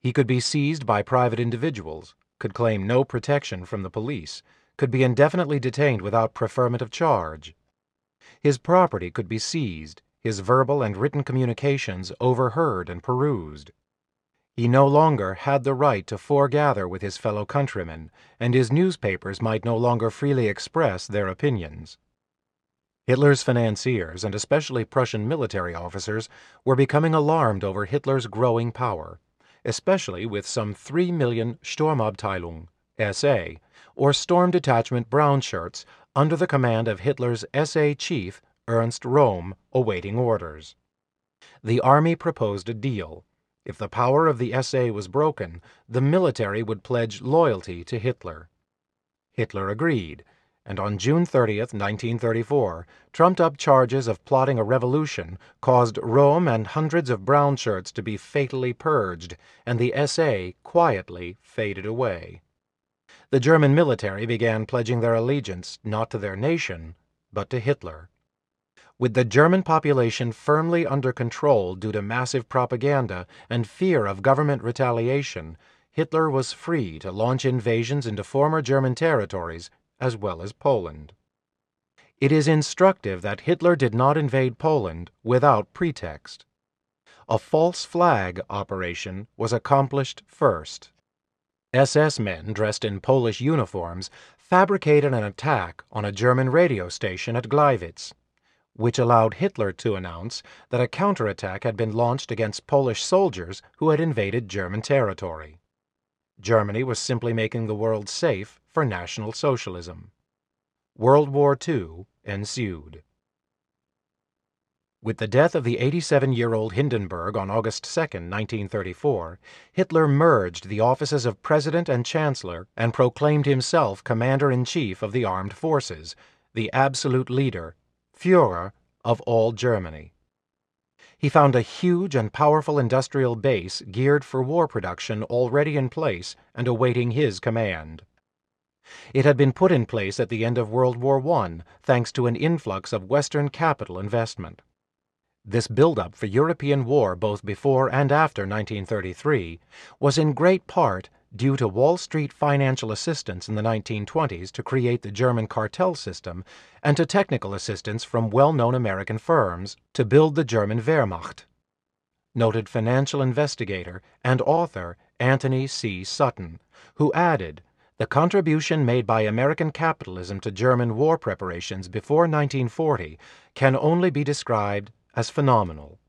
He could be seized by private individuals, could claim no protection from the police, could be indefinitely detained without preferment of charge. His property could be seized, his verbal and written communications overheard and perused. He no longer had the right to foregather with his fellow countrymen, and his newspapers might no longer freely express their opinions. Hitler's financiers, and especially Prussian military officers, were becoming alarmed over Hitler's growing power, especially with some 3 million Sturmabteilung (SA), or Storm Detachment brown shirts, under the command of Hitler's SA chief, Ernst Röhm, awaiting orders. The army proposed a deal. If the power of the SA was broken, the military would pledge loyalty to Hitler. Hitler agreed, and on June 30th, 1934, trumped-up charges of plotting a revolution caused Röhm and hundreds of brown shirts to be fatally purged, and the SA quietly faded away. The German military began pledging their allegiance not to their nation, but to Hitler. With the German population firmly under control due to massive propaganda and fear of government retaliation, Hitler was free to launch invasions into former German territories as well as Poland. It is instructive that Hitler did not invade Poland without pretext. A false flag operation was accomplished first. SS men dressed in Polish uniforms fabricated an attack on a German radio station at Gleiwitz, which allowed Hitler to announce that a counterattack had been launched against Polish soldiers who had invaded German territory. Germany was simply making the world safe for National Socialism. World War II ensued. With the death of the 87-year-old Hindenburg on August 2, 1934, Hitler merged the offices of President and Chancellor and proclaimed himself Commander-in-Chief of the Armed Forces, the absolute leader, Führer, of all Germany. He found a huge and powerful industrial base geared for war production already in place and awaiting his command. It had been put in place at the end of World War I, thanks to an influx of Western capital investment. This buildup for European war both before and after 1933 was in great part due to Wall Street financial assistance in the 1920s to create the German cartel system and to technical assistance from well-known American firms to build the German Wehrmacht. Noted financial investigator and author Anthony C. Sutton, who added, "The contribution made by American capitalism to German war preparations before 1940 can only be described as phenomenal."